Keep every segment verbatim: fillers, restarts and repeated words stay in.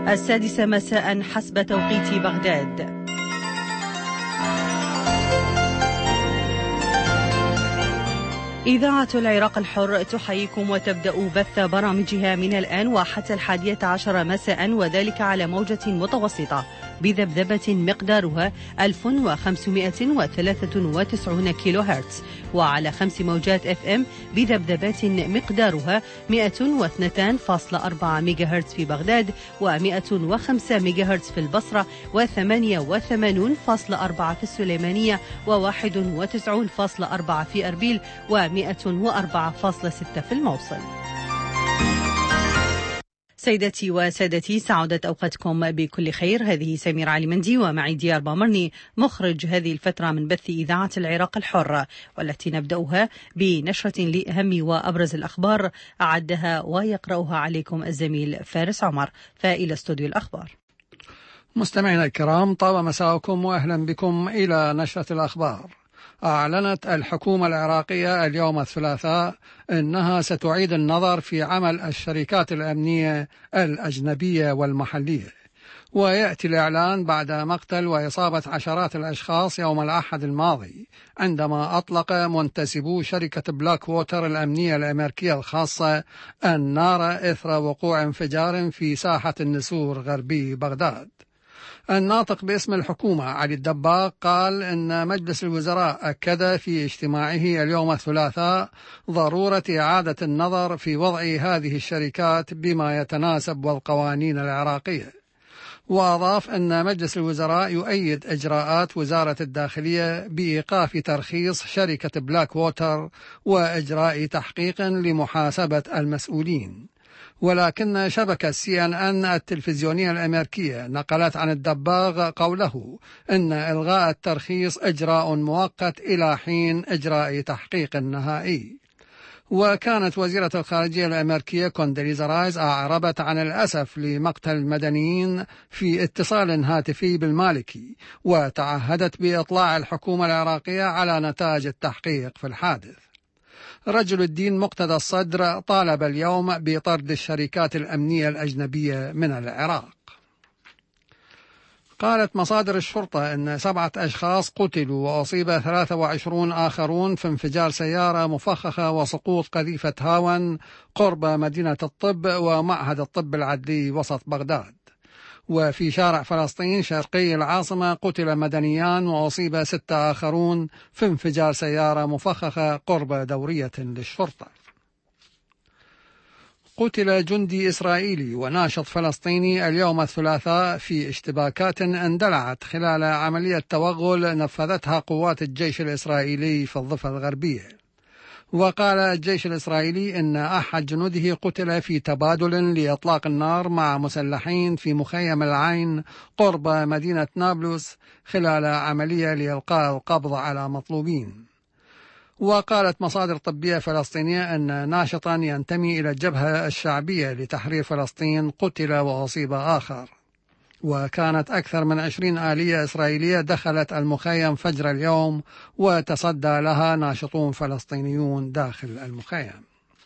السادسة مساء حسب توقيت بغداد. إذاعة العراق الحر تحييكم وتبدأ بث برامجها من الآن وحتى الحادية عشر مساء، وذلك على موجة متوسطة بذبذبة مقدارها ألف وخمسمائة وثلاثة وتسعين كيلو هرتز، وعلى خمس موجات اف ام بذبذبات مقدارها مئة واثنين فاصلة أربعة ميجا هرتز في بغداد، ومئة وخمسة ميجا هرتز في البصرة، وثمانية وثمانين فاصلة أربعة في السليمانية، وواحد وتسعين فاصلة أربعة في أربيل، ومئة وأربعة فاصلة ستة في الموصل. سيدتي وسادتي، سعادت أوقاتكم بكل خير. هذه سمير علي مندي ومعي ديار بامرني مخرج هذه الفترة من بث إذاعة العراق الحر، والتي نبدأها بنشرة لأهم وأبرز الأخبار أعدها ويقرأها عليكم الزميل فارس عمر. فإلى استوديو الأخبار. مستمعينا الكرام، طاب مساءكم وأهلا بكم إلى نشرة الأخبار. أعلنت الحكومة العراقية اليوم الثلاثاء أنها ستعيد النظر في عمل الشركات الأمنية الأجنبية والمحلية، ويأتي الإعلان بعد مقتل وإصابة عشرات الأشخاص يوم الأحد الماضي عندما أطلق منتسبو شركة بلاك ووتر الأمنية الأمريكية الخاصة النار إثر وقوع انفجار في ساحة النسور غربي بغداد. الناطق باسم الحكومة علي الدباغ قال إن مجلس الوزراء أكد في اجتماعه اليوم الثلاثاء ضرورة إعادة النظر في وضع هذه الشركات بما يتناسب والقوانين العراقية، وأضاف أن مجلس الوزراء يؤيد إجراءات وزارة الداخلية بإيقاف ترخيص شركة بلاك ووتر وإجراء تحقيق لمحاسبة المسؤولين. ولكن شبكة سي ان ان التلفزيونية الأمريكية نقلت عن الدباغ قوله إن إلغاء الترخيص إجراء مؤقت إلى حين إجراء تحقيق نهائي. وكانت وزيرة الخارجية الأمريكية كوندريزا رايس أعربت عن الأسف لمقتل المدنيين في اتصال هاتفي بالمالكي، وتعهدت بإطلاع الحكومة العراقية على نتائج التحقيق في الحادث. رجل الدين مقتدى الصدر طالب اليوم بطرد الشركات الأمنية الأجنبية من العراق. قالت مصادر الشرطة أن سبعة أشخاص قتلوا وأصيب ثلاثة وعشرون آخرون في انفجار سيارة مفخخة وسقوط قذيفة هاون قرب مدينة الطب ومعهد الطب العدلي وسط بغداد. وفي شارع فلسطين شرقي العاصمة قتل مدنيان وأصيب ستة آخرون في انفجار سيارة مفخخة قرب دورية للشرطة. قتل جندي إسرائيلي وناشط فلسطيني اليوم الثلاثاء في اشتباكات اندلعت خلال عملية توغل نفذتها قوات الجيش الإسرائيلي في الضفة الغربية. وقال الجيش الإسرائيلي إن أحد جنوده قتل في تبادل لإطلاق النار مع مسلحين في مخيم العين قرب مدينة نابلس خلال عملية لإلقاء القبض على مطلوبين. وقالت مصادر طبية فلسطينية أن ناشطا ينتمي إلى الجبهة الشعبية لتحرير فلسطين قتل وأصيب آخر. وكانت أكثر من عشرين آلية إسرائيلية دخلت المخيم فجر اليوم وتصدى لها ناشطون فلسطينيون داخل المخيم.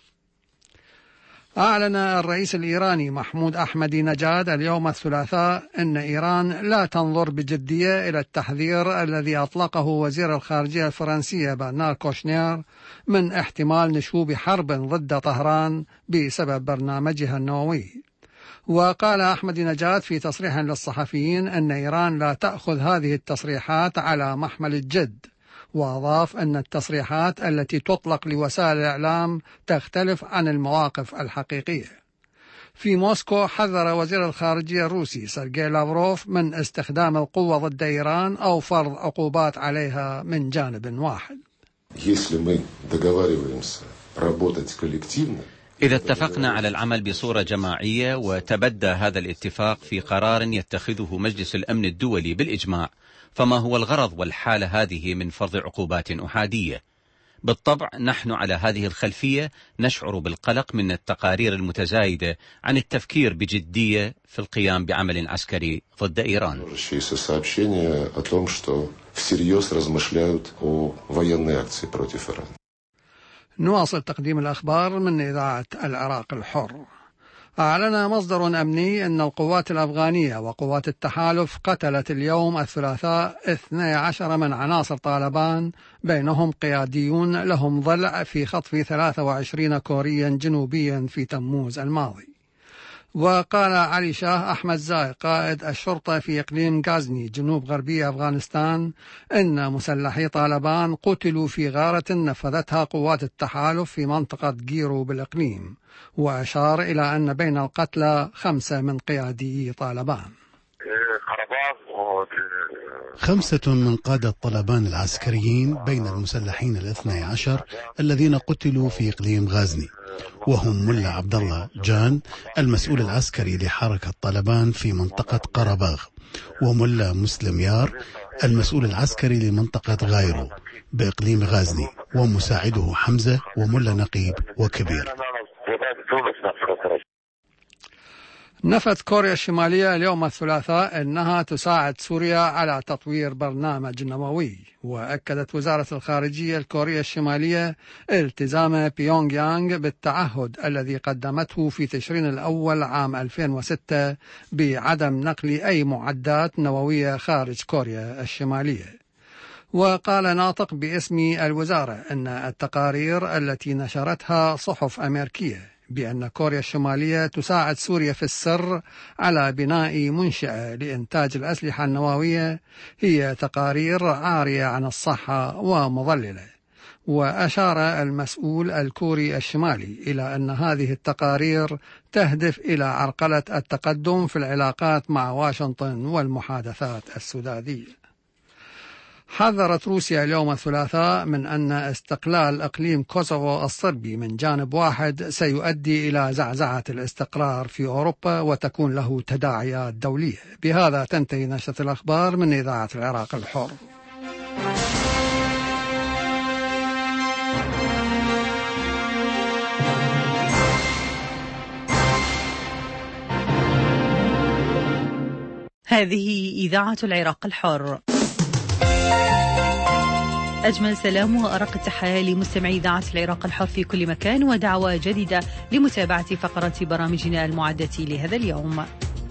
أعلن الرئيس الإيراني محمود أحمدي نجاد اليوم الثلاثاء أن إيران لا تنظر بجدية إلى التحذير الذي أطلقه وزير الخارجية الفرنسية برنار كوشنير من احتمال نشوب حرب ضد طهران بسبب برنامجها النووي. وقال أحمد نجاد في تصريح للصحفيين أن إيران لا تأخذ هذه التصريحات على محمل الجد، وأضاف أن التصريحات التي تطلق لوسائل الإعلام تختلف عن المواقف الحقيقية. في موسكو حذر وزير الخارجية الروسي سيرجي لافروف من استخدام القوة ضد إيران أو فرض عقوبات عليها من جانب واحد. إذا اتفقنا على العمل بصورة جماعية وتبدى هذا الاتفاق في قرار يتخذه مجلس الأمن الدولي بالإجماع، فما هو الغرض والحالة هذه من فرض عقوبات أحادية؟ بالطبع نحن على هذه الخلفية نشعر بالقلق من التقارير المتزايدة عن التفكير بجدية في القيام بعمل عسكري ضد إيران. نواصل تقديم الأخبار من إذاعة العراق الحر. أعلن مصدر أمني أن القوات الأفغانية وقوات التحالف قتلت اليوم الثلاثاء اثني عشر من عناصر طالبان، بينهم قياديون لهم ضلع في خطف ثلاثة وعشرين كوريا جنوبيا في تموز الماضي. وقال علي شاه أحمد زاي قائد الشرطة في إقليم غازني جنوب غربي أفغانستان إن مسلحي طالبان قتلوا في غارة نفذتها قوات التحالف في منطقة جيرو بالإقليم، وأشار إلى أن بين القتلى خمسة من قيادي طالبان. خمسة من قادة طالبان العسكريين بين المسلحين الاثني عشر الذين قتلوا في إقليم غازني، وهم ملا عبد الله جان المسؤول العسكري لحركة طالبان في منطقة قرباغ، وملا مسلم يار المسؤول العسكري لمنطقة غايرو بإقليم غازني، ومساعده حمزة وملا نقيب وكبير. نفت كوريا الشمالية اليوم الثلاثاء أنها تساعد سوريا على تطوير برنامج نووي، وأكدت وزارة الخارجية الكورية الشمالية التزام بيونغ يانغ بالتعهد الذي قدمته في تشرين الأول عام ألفين وستة بعدم نقل أي معدات نووية خارج كوريا الشمالية. وقال ناطق باسم الوزارة أن التقارير التي نشرتها صحف أمريكية بأن كوريا الشمالية تساعد سوريا في السر على بناء منشأة لإنتاج الأسلحة النووية هي تقارير عارية عن الصحة ومضللة. وأشار المسؤول الكوري الشمالي إلى أن هذه التقارير تهدف إلى عرقلة التقدم في العلاقات مع واشنطن والمحادثات السدادية. حذرت روسيا اليوم الثلاثاء من أن استقلال إقليم كوسوفو الصربي من جانب واحد سيؤدي إلى زعزعة الاستقرار في أوروبا وتكون له تداعيات دولية. بهذا تنتهي نشرة الأخبار من إذاعة العراق الحر. هذه إذاعة العراق الحر. أجمل سلام وأرق التحية لمستمعي إذاعة العراق الحر في كل مكان، ودعوة جديدة لمتابعة فقرات برامجنا المعدة لهذا اليوم.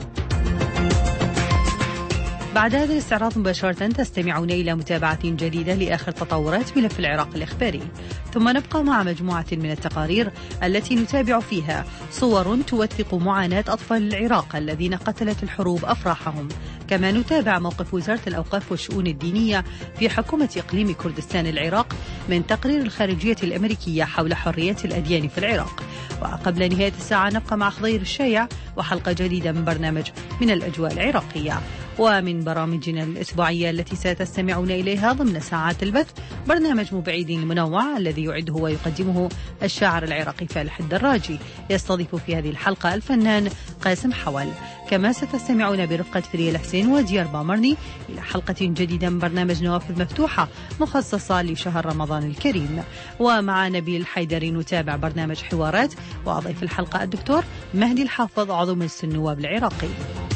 بعد هذا الاستعراض مباشرة تستمعون إلى متابعة جديدة لآخر تطورات ملف العراق الإخباري، ثم نبقى مع مجموعة من التقارير التي نتابع فيها صور توثق معاناة أطفال العراق الذين قتلت الحروب أفراحهم. كما نتابع موقف وزارة الأوقاف والشؤون الدينية في حكومة إقليم كردستان العراق من تقرير الخارجية الأمريكية حول حرية الأديان في العراق. وقبل نهاية الساعة نبقى مع خضير الشايع وحلقة جديدة من برنامج من الأجواء العراقية. ومن برامجنا الأسبوعية التي ستستمعون إليها ضمن ساعات البث برنامج مبعيدين المنوع الذي يعده ويقدمه الشاعر العراقي فالح الدراجي، يستضيف في هذه الحلقة الفنان قاسم حول. كما ستستمعون برفقة فريال حسين وديار بامرني إلى حلقة جديدة من برنامج نوافذ مفتوحة مخصصة لشهر رمضان الكريم. ومع نبيل الحيدري نتابع برنامج حوارات، وأضيف الحلقة الدكتور مهدي الحافظ عضو مجلس النواب العراقي.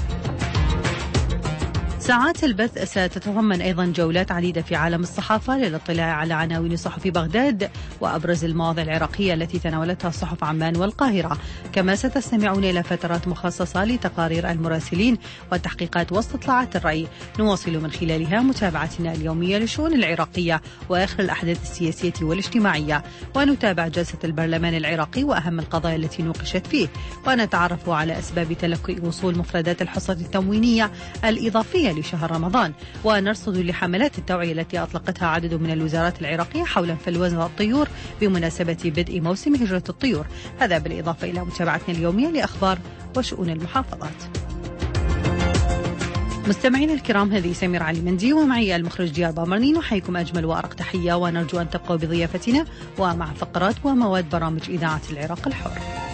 ساعات البث ستتضمن أيضا جولات عديدة في عالم الصحافة للاطلاع على عناوين صحف بغداد وأبرز المواضيع العراقية التي تناولتها صحف عمان والقاهرة. كما ستستمعون إلى فترات مخصصة لتقارير المراسلين والتحقيقات واستطلاعات الرأي، نواصل من خلالها متابعتنا اليومية للشؤون العراقية وآخر الأحداث السياسية والاجتماعية، ونتابع جلسة البرلمان العراقي وأهم القضايا التي نوقشت فيه، ونتعرف على أسباب تلقي وصول مفردات الحصة التموينية الإضافية لشهر رمضان، ونرصد لحملات التوعية التي أطلقتها عدد من الوزارات العراقية حول انفلونزا الطيور بمناسبة بدء موسم هجرة الطيور. هذا بالإضافة إلى متابعتنا اليومية لأخبار وشؤون المحافظات. مستمعينا الكرام، هذه سمير علي مندي ومعي المخرج ديار بامرني، نحييكم أجمل وأرق تحية ونرجو أن تبقوا بضيافتنا ومع فقرات ومواد برامج إذاعة العراق الحر.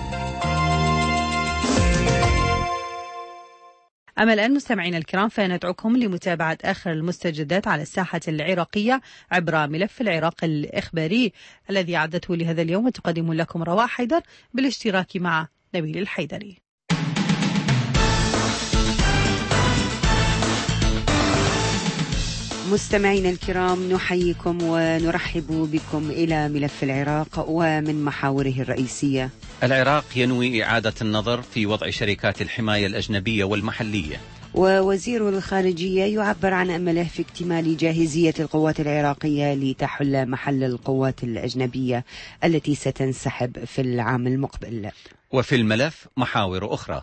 أما الآن مستمعينا الكرام فندعوكم لمتابعة آخر المستجدات على الساحة العراقية عبر ملف العراق الإخباري الذي عدته لهذا اليوم، وتقدم لكم رواء حيدر بالاشتراك مع نبيل الحيدري. مستمعينا الكرام، نحييكم ونرحب بكم إلى ملف العراق ومن محاوره الرئيسية. العراق ينوي إعادة النظر في وضع شركات الحماية الأجنبية والمحلية، ووزير الخارجية يعبر عن أمله في اكتمال جاهزية القوات العراقية لتحل محل القوات الأجنبية التي ستنسحب في العام المقبل. وفي الملف محاور أخرى.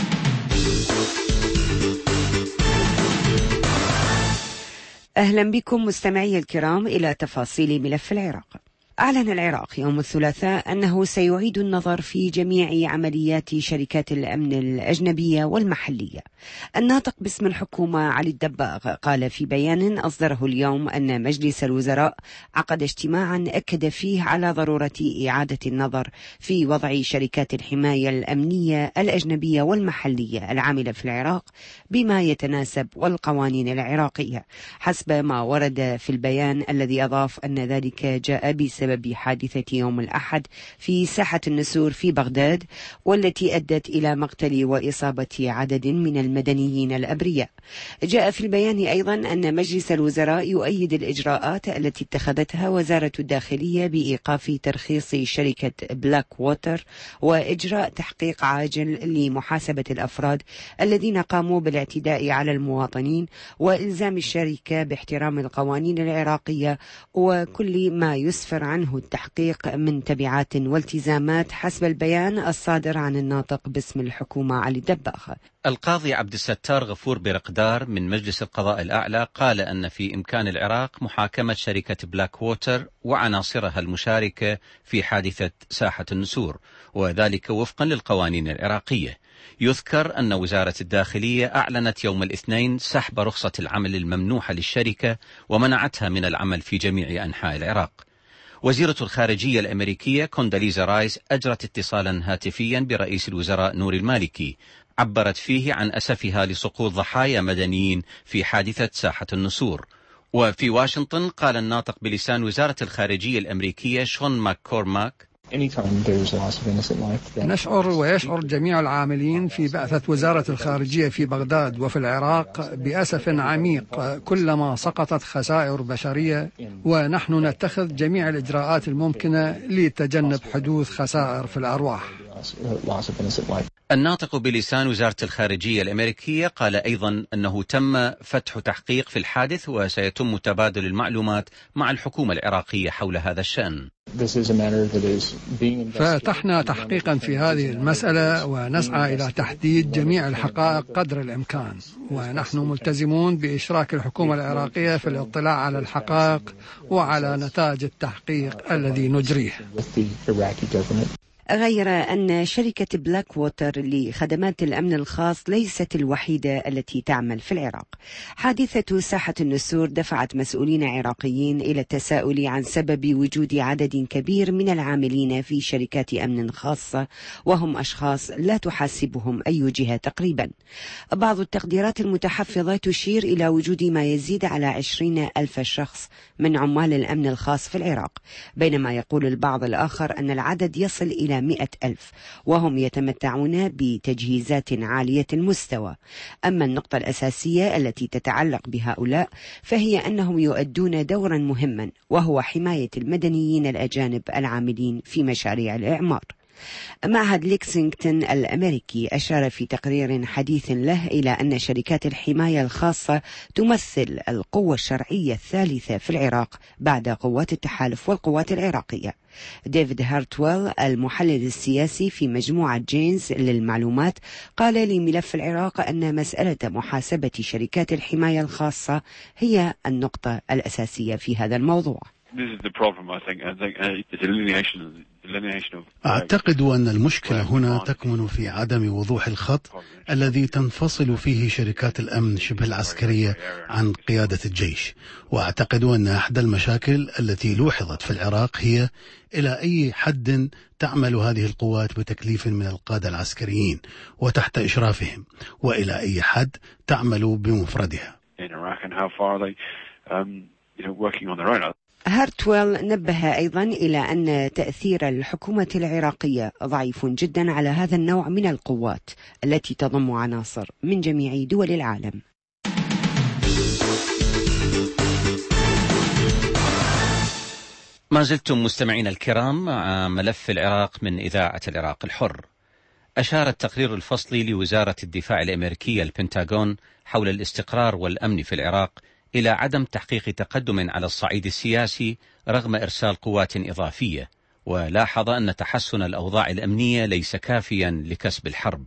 أهلا بكم مستمعي الكرام إلى تفاصيل ملف العراق. أعلن العراق يوم الثلاثاء أنه سيعيد النظر في جميع عمليات شركات الأمن الأجنبية والمحلية. الناطق باسم الحكومة علي الدباغ قال في بيان أصدره اليوم أن مجلس الوزراء عقد اجتماعا أكد فيه على ضرورة إعادة النظر في وضع شركات الحماية الأمنية الأجنبية والمحلية العاملة في العراق بما يتناسب والقوانين العراقية، حسب ما ورد في البيان الذي أضاف أن ذلك جاء بسبب بحادثة يوم الأحد في ساحة النسور في بغداد، والتي أدت إلى مقتل وإصابة عدد من المدنيين الأبرياء. جاء في البيان أيضا أن مجلس الوزراء يؤيد الإجراءات التي اتخذتها وزارة الداخلية بإيقاف ترخيص شركة بلاك ووتر وإجراء تحقيق عاجل لمحاسبة الأفراد الذين قاموا بالاعتداء على المواطنين، وإلزام الشركة باحترام القوانين العراقية وكل ما يسفر عنه التحقيق من تبعات والتزامات، حسب البيان الصادر عن الناطق باسم الحكومة علي الدباغ. القاضي عبد الستار غفور برقدار من مجلس القضاء الأعلى قال أن في إمكان العراق محاكمة شركة بلاك ووتر وعناصرها المشاركة في حادثة ساحة النسور، وذلك وفقا للقوانين العراقية. يذكر أن وزارة الداخلية أعلنت يوم الاثنين سحب رخصة العمل الممنوحة للشركة ومنعتها من العمل في جميع أنحاء العراق. وزيرة الخارجية الأمريكية كونداليزا رايس أجرت اتصالا هاتفيا برئيس الوزراء نور المالكي، عبرت فيه عن أسفها لسقوط ضحايا مدنيين في حادثة ساحة النسور. وفي واشنطن قال الناطق بلسان وزارة الخارجية الأمريكية شون ماككورماك: نشعر ويشعر جميع العاملين في بعثة وزارة الخارجية في بغداد وفي العراق بأسف عميق كلما سقطت خسائر بشرية، ونحن نتخذ جميع الإجراءات الممكنة لتجنب حدوث خسائر في الأرواح. الناطق بلسان وزارة الخارجية الأمريكية قال أيضا أنه تم فتح تحقيق في الحادث وسيتم تبادل المعلومات مع الحكومة العراقية حول هذا الشأن. فتحنا تحقيقا في هذه المسألة ونسعى إلى تحديد جميع الحقائق قدر الإمكان، ونحن ملتزمون بإشراك الحكومة العراقية في الاطلاع على الحقائق وعلى نتائج التحقيق الذي نجريه. غير أن شركة بلاك ووتر لخدمات الأمن الخاص ليست الوحيدة التي تعمل في العراق. حادثة ساحة النسور دفعت مسؤولين عراقيين إلى التساؤل عن سبب وجود عدد كبير من العاملين في شركات أمن خاصة، وهم أشخاص لا تحاسبهم أي جهة تقريبا. بعض التقديرات المتحفظة تشير إلى وجود ما يزيد على عشرين ألف شخص من عمال الأمن الخاص في العراق، بينما يقول البعض الآخر أن العدد يصل إلى مئة ألف، وهم يتمتعون بتجهيزات عالية المستوى. أما النقطة الأساسية التي تتعلق بهؤلاء فهي أنهم يؤدون دورا مهما، وهو حماية المدنيين الأجانب العاملين في مشاريع الإعمار. معهد ليكسينغتون الأمريكي أشار في تقرير حديث له إلى أن شركات الحماية الخاصة تمثل القوة الشرعية الثالثة في العراق بعد قوات التحالف والقوات العراقية. ديفيد هارتويل المحلل السياسي في مجموعة جينز للمعلومات قال لملف العراق أن مسألة محاسبة شركات الحماية الخاصة هي النقطة الأساسية في هذا الموضوع. أعتقد أن المشكلة هنا تكمن في عدم وضوح الخط الذي تنفصل فيه شركات الأمن شبه العسكرية عن قيادة الجيش. وأعتقد أن أحدى المشاكل التي لوحظت في العراق هي إلى أي حد تعمل هذه القوات بتكليف من القادة العسكريين وتحت إشرافهم، وإلى أي حد تعمل بمفردها. هارتويل نبه أيضا إلى أن تأثير الحكومة العراقية ضعيف جدا على هذا النوع من القوات التي تضم عناصر من جميع دول العالم. ما زلتم مستمعين الكرام مع ملف العراق من إذاعة العراق الحر. أشار التقرير الفصلي لوزارة الدفاع الأمريكية البنتاغون حول الاستقرار والأمن في العراق إلى عدم تحقيق تقدم على الصعيد السياسي رغم إرسال قوات إضافية، ولاحظ أن تحسن الأوضاع الأمنية ليس كافيا لكسب الحرب.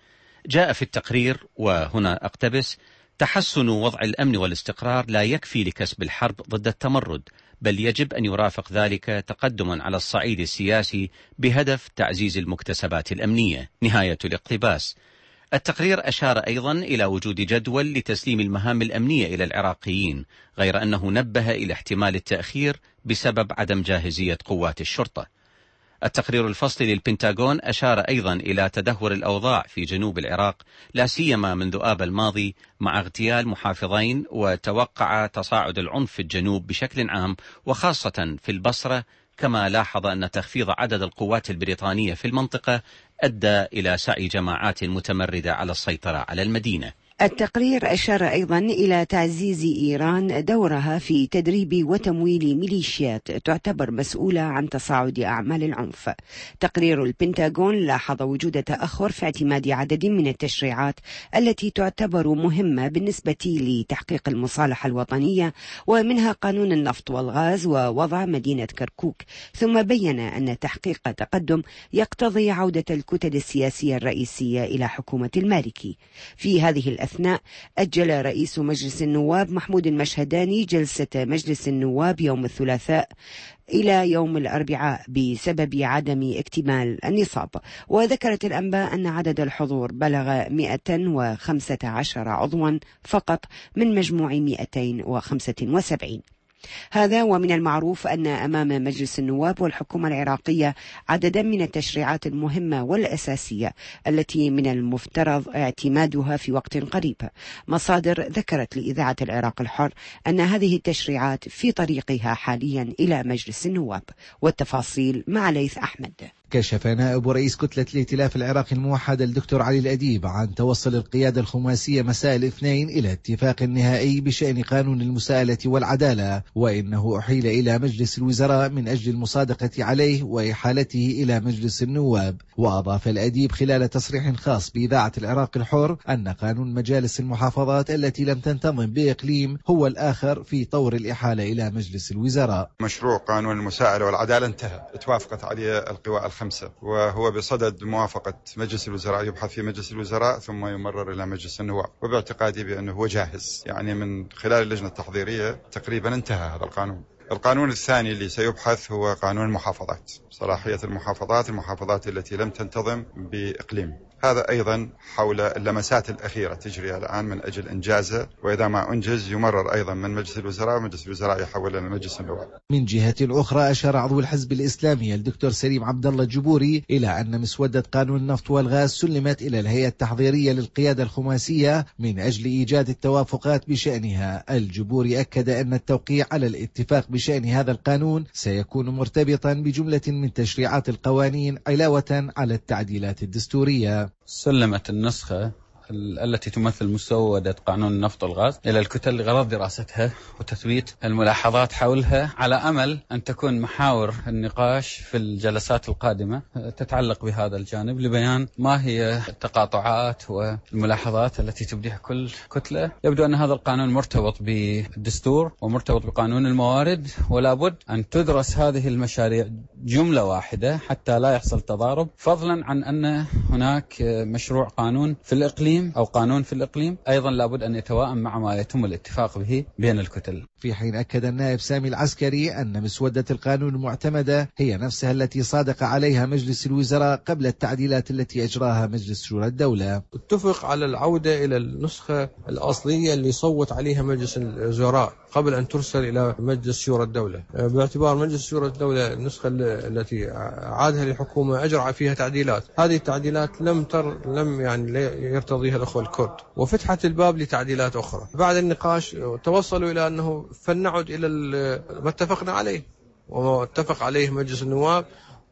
جاء في التقرير، وهنا أقتبس: تحسن وضع الأمن والاستقرار لا يكفي لكسب الحرب ضد التمرد، بل يجب أن يرافق ذلك تقدم على الصعيد السياسي بهدف تعزيز المكتسبات الأمنية. نهاية الاقتباس. التقرير أشار أيضا إلى وجود جدول لتسليم المهام الأمنية إلى العراقيين، غير أنه نبه إلى احتمال التأخير بسبب عدم جاهزية قوات الشرطة. التقرير الفصلي للبنتاغون أشار أيضا إلى تدهور الأوضاع في جنوب العراق، لا سيما منذ آب الماضي مع اغتيال محافظين، وتوقع تصاعد العنف في الجنوب بشكل عام وخاصة في البصرة، كما لاحظ أن تخفيض عدد القوات البريطانية في المنطقة أدى إلى سعي جماعات متمردة على السيطرة على المدينة. التقرير أشار أيضا إلى تعزيز إيران دورها في تدريب وتمويل ميليشيات تعتبر مسؤولة عن تصاعد أعمال العنف. تقرير البنتاغون لاحظ وجود تأخر في اعتماد عدد من التشريعات التي تعتبر مهمة بالنسبة لتحقيق المصالحة الوطنية، ومنها قانون النفط والغاز ووضع مدينة كركوك، ثم بين أن تحقيق تقدم يقتضي عودة الكتل السياسية الرئيسية إلى حكومة المالكي. في هذه أثناء أجل رئيس مجلس النواب محمود المشهداني جلسة مجلس النواب يوم الثلاثاء إلى يوم الأربعاء بسبب عدم اكتمال النصاب. وذكرت الأنباء أن عدد الحضور بلغ مئة وخمسة عشر عضوا فقط من مجموع مئتين وخمسة وسبعين. هذا ومن المعروف أن أمام مجلس النواب والحكومة العراقية عددا من التشريعات المهمة والأساسية التي من المفترض اعتمادها في وقت قريب. مصادر ذكرت لإذاعة العراق الحر أن هذه التشريعات في طريقها حاليا إلى مجلس النواب. والتفاصيل مع ليث أحمد. كشف نائب رئيس كتلة الائتلاف العراقي الموحد الدكتور علي الأديب عن توصل القيادة الخماسية مساء الاثنين إلى اتفاق نهائي بشأن قانون المساءلة والعدالة، وإنه أحيل إلى مجلس الوزراء من أجل المصادقة عليه وإحالته إلى مجلس النواب. وأضاف الأديب خلال تصريح خاص بإذاعة العراق الحر أن قانون مجالس المحافظات التي لم تنتظم بإقليم هو الآخر في طور الإحالة إلى مجلس الوزراء. مشروع قانون المساءلة والعدالة انتهى، اتوافقت عليه القوى الخمسة، وهو بصدد موافقة مجلس الوزراء، يبحث في مجلس الوزراء ثم يمرر إلى مجلس النواب، وباعتقادي بأنه هو جاهز، يعني من خلال اللجنة التحضيرية تقريبا انتهى هذا القانون. القانون الثاني اللي سيبحث هو قانون المحافظات، صلاحية المحافظات المحافظات التي لم تنتظم بإقليم. هذا أيضا حول اللمسات الأخيرة تجري الآن من أجل إنجازه، وإذا ما أنجز يمرر أيضا من مجلس الوزراء، ومجلس الوزراء يحول إلى مجلس النواب. من جهة أخرى أشار عضو الحزب الإسلامي الدكتور سليم عبد الله الجبوري إلى أن مسودة قانون النفط والغاز سلمت إلى الهيئة التحضيرية للقيادة الخماسية من أجل إيجاد التوافقات بشأنها. الجبوري أكد أن التوقيع على الاتفاق بشأن هذا القانون سيكون مرتبطا بجملة من تشريعات القوانين علاوة على التعديلات الدستورية. سلمت النسخة التي تمثل مسودة قانون النفط والغاز إلى الكتل لغرض دراستها وتثبيت الملاحظات حولها، على أمل أن تكون محاور النقاش في الجلسات القادمة تتعلق بهذا الجانب لبيان ما هي التقاطعات والملاحظات التي تبديها كل كتلة. يبدو أن هذا القانون مرتبط بالدستور ومرتبط بقانون الموارد، ولا بد أن تدرس هذه المشاريع جملة واحدة حتى لا يحصل تضارب، فضلا عن أن هناك مشروع قانون في الإقليم أو قانون في الإقليم أيضا لابد أن يتوائم مع ما يتم الاتفاق به بين الكتل. في حين أكد النائب سامي العسكري أن مسودة القانون المعتمدة هي نفسها التي صادق عليها مجلس الوزراء قبل التعديلات التي أجراها مجلس شورى الدولة. اتفق على العودة إلى النسخة الأصلية اللي صوت عليها مجلس الوزراء قبل أن ترسل إلى مجلس شورى الدولة، باعتبار مجلس شورى الدولة النسخة التي عادها للحكومة أجرى فيها تعديلات. هذه التعديلات لم تر لم يعني يرتضيها الأخوة الكرد، وفتحت الباب لتعديلات أخرى. بعد النقاش توصلوا إلى أنه فلنعد إلى ما اتفقنا عليه، وما اتفق عليه مجلس النواب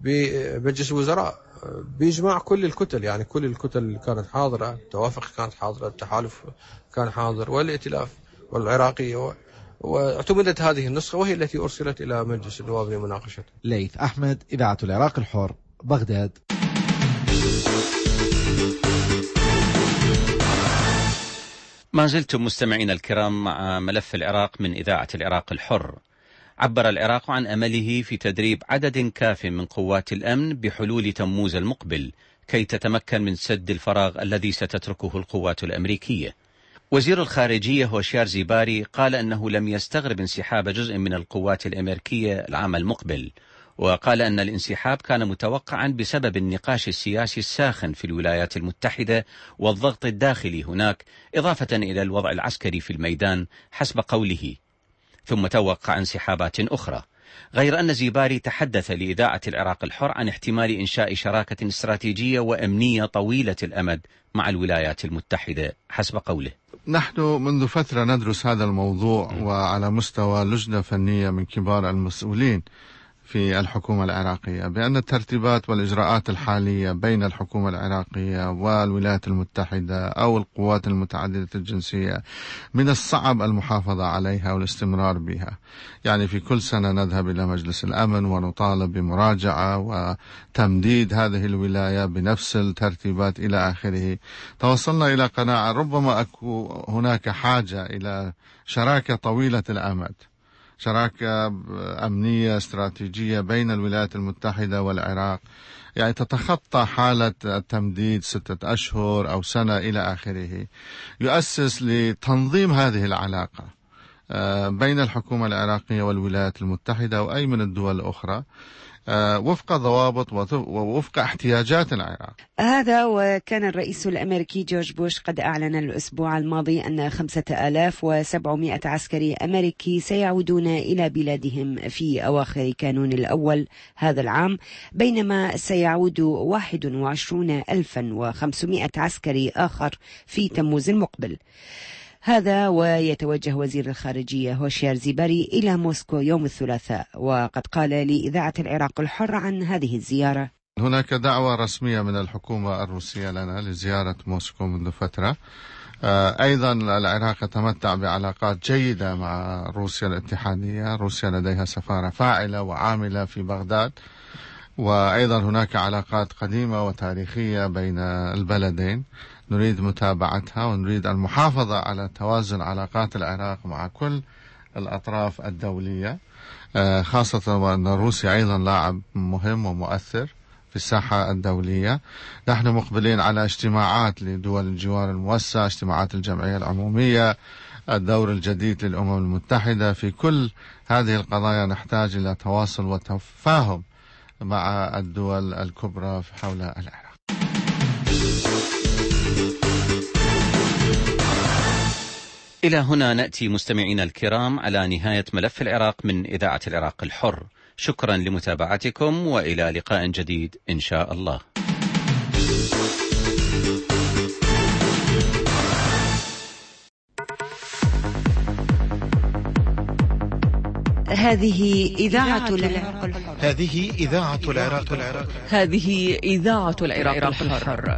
بمجلس الوزراء بإجماع كل الكتل، يعني كل الكتل اللي كانت حاضرة، التوافق كانت حاضرة، التحالف كان حاضر، والائتلاف والعراقية واعتمدت هذه النسخة وهي التي أرسلت إلى مجلس النواب لمناقشتها. ليث أحمد، إذاعة العراق الحر، بغداد. ما زلتم مستمعين الكرام مع ملف العراق من إذاعة العراق الحر. عبر العراق عن أمله في تدريب عدد كاف من قوات الأمن بحلول تموز المقبل كي تتمكن من سد الفراغ الذي ستتركه القوات الأمريكية. وزير الخارجية هوشيار زيباري قال أنه لم يستغرب انسحاب جزء من القوات الأمريكية العام المقبل، وقال أن الانسحاب كان متوقعا بسبب النقاش السياسي الساخن في الولايات المتحدة والضغط الداخلي هناك، إضافة إلى الوضع العسكري في الميدان حسب قوله، ثم توقع انسحابات أخرى. غير أن زيباري تحدث لإذاعة العراق الحر عن احتمال إنشاء شراكة استراتيجية وأمنية طويلة الأمد مع الولايات المتحدة حسب قوله. نحن منذ فترة ندرس هذا الموضوع، وعلى مستوى لجنة فنية من كبار المسؤولين في الحكومة العراقية، بأن الترتيبات والإجراءات الحالية بين الحكومة العراقية والولايات المتحدة أو القوات المتعددة الجنسية من الصعب المحافظة عليها والاستمرار بها. يعني في كل سنة نذهب إلى مجلس الأمن ونطالب بمراجعة وتمديد هذه الولاية بنفس الترتيبات إلى آخره. توصلنا إلى قناعة ربما أكون هناك حاجة إلى شراكة طويلة الأمد، شراكة أمنية استراتيجية بين الولايات المتحدة والعراق، يعني تتخطى حالة التمديد ستة أشهر أو سنة إلى آخره، يؤسس لتنظيم هذه العلاقة بين الحكومة العراقية والولايات المتحدة وأي من الدول الأخرى وفق ضوابط ووفق احتياجات العراق. هذا وكان الرئيس الأمريكي جورج بوش قد أعلن الأسبوع الماضي أن خمسة آلاف وسبعمائة عسكري أمريكي سيعودون إلى بلادهم في أواخر كانون الأول هذا العام، بينما سيعود واحد وعشرين ألفا وخمسمائة عسكري آخر في تموز المقبل. هذا ويتوجه وزير الخارجية هوشيار زيباري إلى موسكو يوم الثلاثاء، وقد قال لإذاعة العراق الحر عن هذه الزيارة: هناك دعوة رسمية من الحكومة الروسية لنا لزيارة موسكو منذ فترة. أيضا العراق يتمتع بعلاقات جيدة مع روسيا الاتحادية، روسيا لديها سفارة فاعلة وعاملة في بغداد، وأيضا هناك علاقات قديمة وتاريخية بين البلدين نريد متابعتها، ونريد المحافظة على توازن علاقات العراق مع كل الأطراف الدولية، خاصة وأن روسيا أيضا لاعب مهم ومؤثر في الساحة الدولية. نحن مقبلين على اجتماعات لدول الجوار الموسع، اجتماعات الجمعية العمومية، الدور الجديد للأمم المتحدة. في كل هذه القضايا نحتاج إلى تواصل وتفاهم مع الدول الكبرى حول العراق. إلى هنا نأتي مستمعينا الكرام على نهاية ملف العراق من إذاعة العراق الحر. شكرا لمتابعتكم، وإلى لقاء جديد إن شاء الله. هذه إذاعة العراق الحر. هذه إذاعة العراق الحر. هذه إذاعة العراق الحر.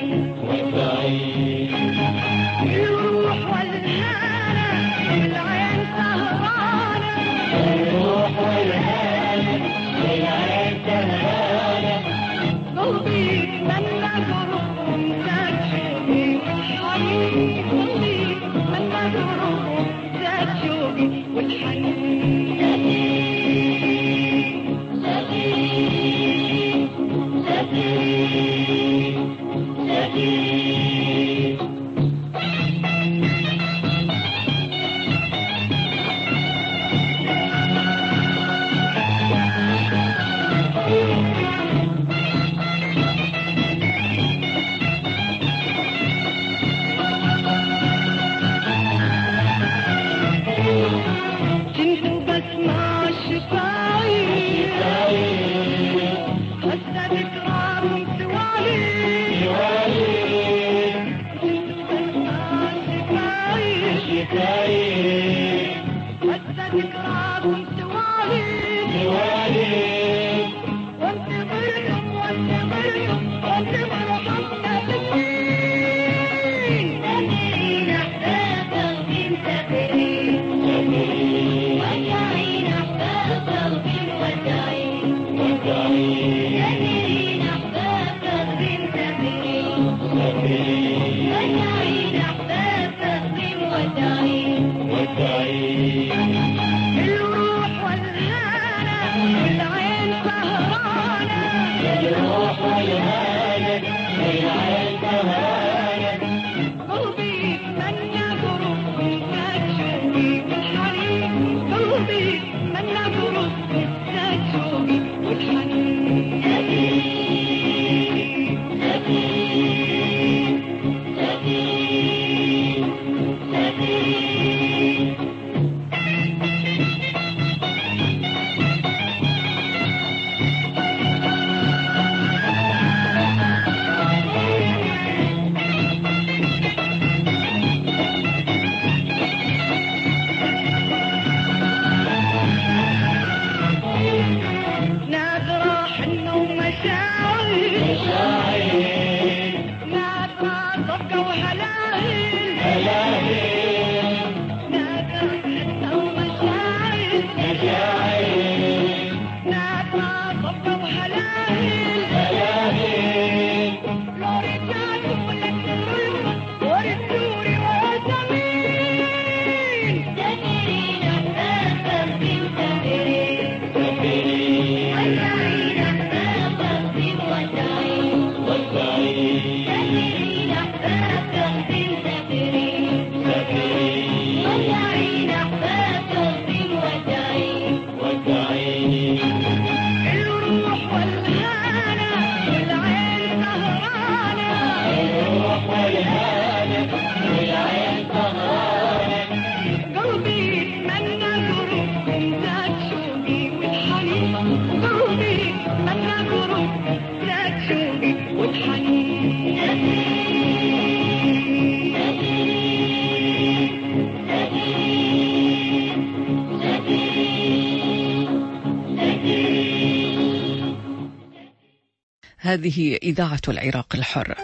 هذه إذاعة العراق الحر.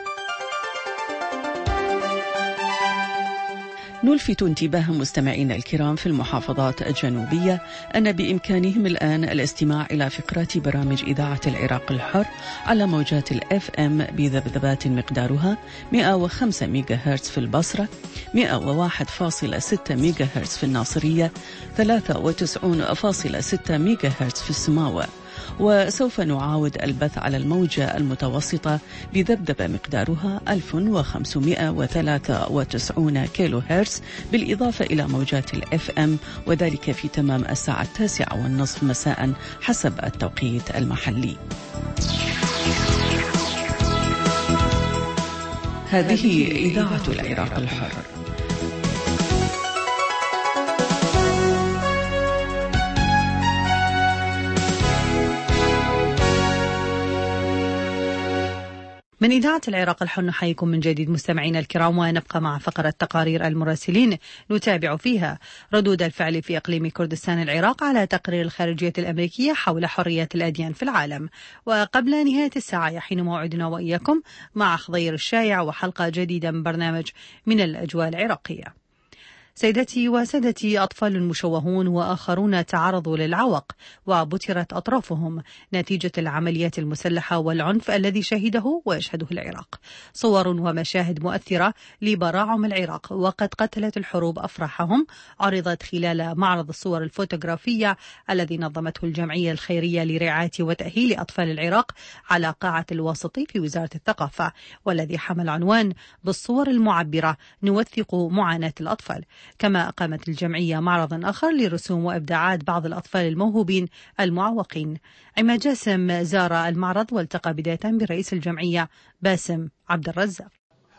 نلفت انتباه مستمعينا الكرام في المحافظات الجنوبية أن بإمكانهم الآن الاستماع إلى فقرات برامج إذاعة العراق الحر على موجات الإف إم بذبذبات مقدارها مئة وخمسة ميجا هرتز في البصرة، مئة وواحد فاصلة ستة ميجا هرتز في الناصرية، ثلاثة وتسعين فاصلة ستة ميجا هرتز في السماوة. وسوف نعاود البث على الموجة المتوسطة بذبذبة مقدارها ألف وخمسمئة وثلاثة وتسعين كيلو هرتز، بالإضافة إلى موجات الإف إم، وذلك في تمام الساعة التاسعة والنصف مساء حسب التوقيت المحلي. هذه إذاعة العراق الحر. من من إذاعة العراق الحر نحييكم من جديد مستمعينا الكرام، ونبقى مع فقرة تقارير المراسلين نتابع فيها ردود الفعل في إقليم كردستان العراق على تقرير الخارجية الأمريكية حول حرية الأديان في العالم. وقبل نهاية الساعة يحين موعدنا وإياكم مع خضير الشايع وحلقة جديدة من برنامج من الأجواء العراقية. سيدتي وسادتي، أطفال مشوهون وآخرون تعرضوا للعوق وبترت أطرافهم نتيجة العمليات المسلحة والعنف الذي شهده ويشهده العراق. صور ومشاهد مؤثرة لبراعم العراق وقد قتلت الحروب أفراحهم عرضت خلال معرض الصور الفوتوغرافية الذي نظمته الجمعية الخيرية لرعاية وتأهيل أطفال العراق على قاعة الواسطي في وزارة الثقافة، والذي حمل عنوان بالصور المعبرة نوثق معاناة الأطفال. كما أقامت الجمعية معرضا آخر لرسوم وإبداعات بعض الأطفال الموهوبين المعوقين. عماد جاسم زار المعرض والتقى بداية برئيس الجمعية باسم عبد الرزاق.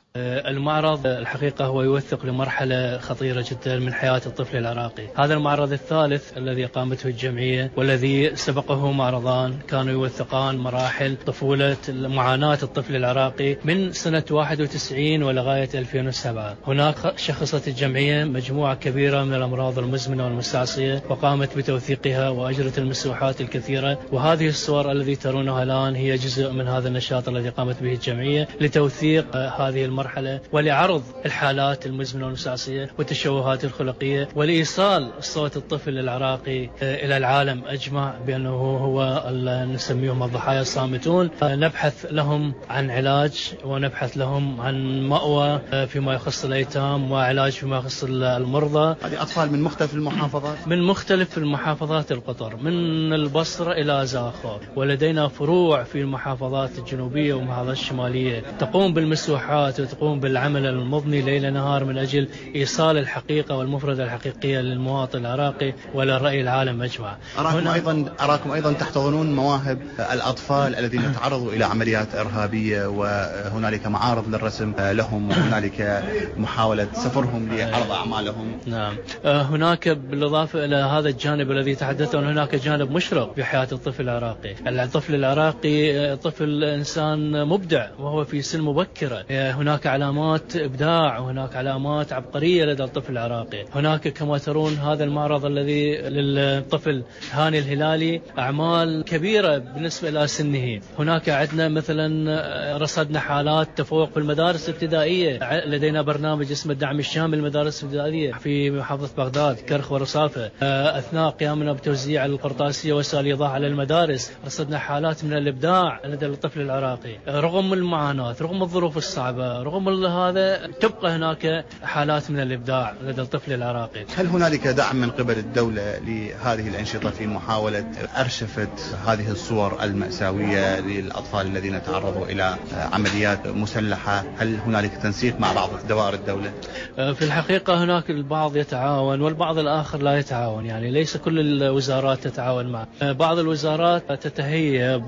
المعرض الحقيقة هو يوثق لمرحلة خطيرة جدا من حياة الطفل العراقي. هذا المعرض الثالث الذي قامته الجمعية، والذي سبقه معرضان كانوا يوثقان مراحل طفولة معاناة الطفل العراقي من سنة واحد وتسعين ولغاية ألفين وسبعة. هناك شخصت الجمعية مجموعة كبيرة من الأمراض المزمنة والمستعصية وقامت بتوثيقها وأجرت المسوحات الكثيرة، وهذه الصور التي ترونها الآن هي جزء من هذا النشاط الذي قامت به الجمعية لتوثيق هذه المرحلة مرحلة ولعرض الحالات المزمنة والمستعصية والتشوهات الخلقية ولإيصال صوت الطفل العراقي إلى العالم أجمع بأنه هو نسميهم الضحايا الصامتون. نبحث لهم عن علاج ونبحث لهم عن مأوى فيما يخص الأيتام وعلاج فيما يخص المرضى. هذه أطفال من مختلف المحافظات من مختلف المحافظات القطر، من البصرة إلى زاخو، ولدينا فروع في المحافظات الجنوبية والمحافظات الشمالية تقوم بالمسوحات تقوم بالعمل المضني ليل نهار من أجل إيصال الحقيقة والمفردة الحقيقية للمواطن العراقي وللرأي العالم أجمع. أراكم أيضا أراكم أيضا تحتضنون مواهب الأطفال الذين تعرضوا إلى عمليات إرهابية، وهنالك معارض للرسم لهم وهنالك محاولة سفرهم لعرض أعمالهم. نعم، هناك بالإضافة إلى هذا الجانب الذي تحدثون هناك جانب مشرق في حياة الطفل العراقي. الطفل العراقي طفل إنسان مبدع وهو في سن مبكرة. هناك علامات إبداع وهناك علامات عبقرية لدى الطفل العراقي. هناك كما ترون هذا المعرض الذي للطفل هاني الهلالي أعمال كبيرة بالنسبة إلى سنه. هناك عندنا مثلا رصدنا حالات تفوق في المدارس الابتدائية، لدينا برنامج اسمه الدعم الشامل للمدارس الابتدائية في محافظة بغداد كرخ ورصافة. أثناء قيامنا بتوزيع القرطاسية وسائل الإيضاح على المدارس رصدنا حالات من الإبداع لدى الطفل العراقي رغم المعاناة رغم الظروف الصعبة رغم هذا تبقى هناك حالات من الإبداع لدى الطفل العراقي. هل هنالك دعم من قبل الدولة لهذه الأنشطة في محاولة أرشفة هذه الصور المأساوية للأطفال الذين تعرضوا إلى عمليات مسلحة؟ هل هنالك تنسيق مع بعض دوائر الدولة؟ في الحقيقة هناك البعض يتعاون والبعض الآخر لا يتعاون، يعني ليس كل الوزارات تتعاون معه. بعض الوزارات تتهيب